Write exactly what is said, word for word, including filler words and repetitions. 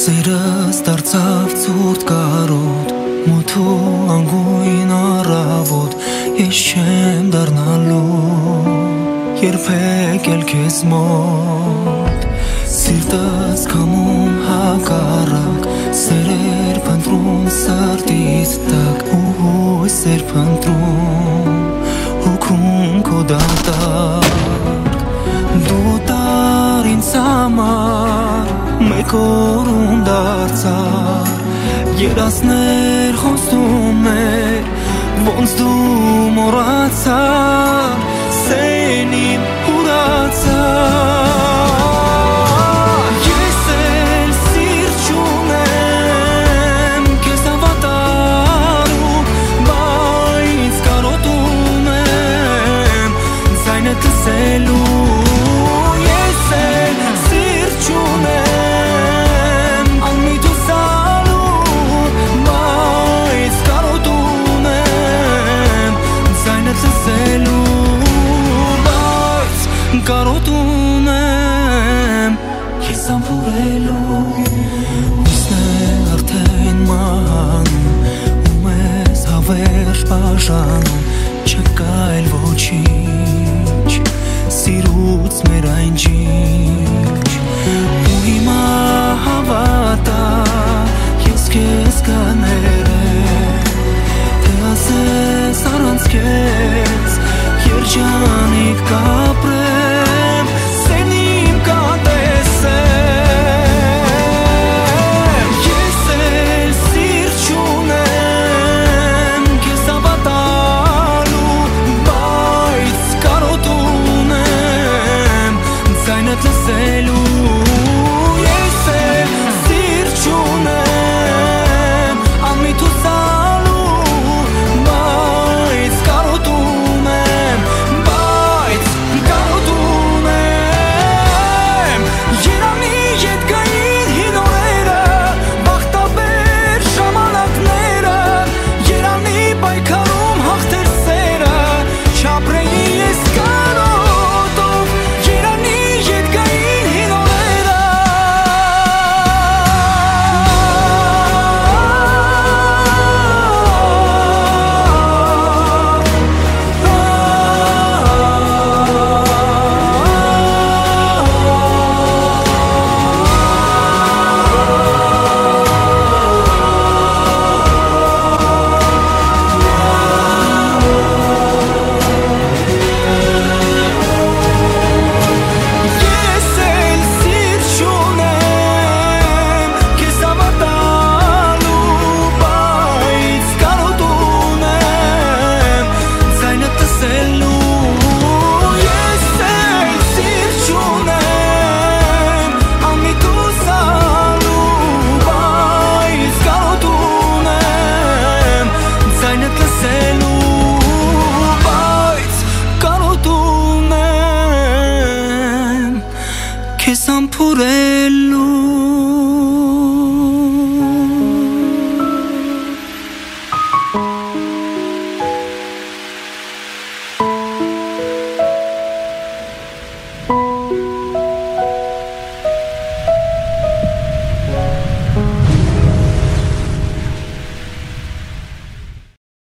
Սերս դարձավ ցուրտ կարոտ, մութու անգույն առավոտ, ես չեմ դառնալու երբեք էլ քեզ մոտ։ Սիրտս կամում հակառակ, սերեր փնտրում սրտից տակ, ու հույս էր փնտրում հոգում քո դատարկ։ Դու տար ինձ համար մեկ օրում դարձար, երազներ խոսում էր, ոնց դու մոռացար, սեն իմ ուրացար։ Ես էլ սիրտ չունեմ քեզ հավատալու, բայց կարոտում եմ ձայնդ լսելու։ Ես էլ սիրտ չունեմ անմիտ հուսալու, բայց կարոտում եմ ձայնդ լսելու, բայց կարոտում եմ քեզ ամփոփելու։ Հույսն է արդեն մահանում, ու մեզ հավերժ բաժանում, չկա էլ ոչինչ սիրուց մեր այն ջինջ։ Ու հիմա հավատա ես քեզ կաներեմ, թե ասես առանց քեզ երջանիկ կապրեմ, սեն իմ կատեսեմ։ Ես էլ սիրտ չունեմ քեզ հավատալու, բայց կարոտում եմ ձայնդ լսելու։ Ես էլ սիրտ չունեմ անմիտ հուսալու, բայց կարոտում եմ, բայց կարոտում եմ։ Երանի ետ գային հին օրերը, բախտաբեր ժամանակները, երանի պայքարում հաղթեր սերը, չապրեի ես կարոտով, երանի ետ գային հին օրերը։ Ես էլ սիրտ չունեմ քեզ հավատալու, բայց կարոտում եմ ձայնդ լսելու։ Ես էլ սիրտ չունեմ անմիտ հուսալու, բայց կարոտում եմ ձայնդ լսելու, բայց կարոտում եմ քեզ ամփոփելու։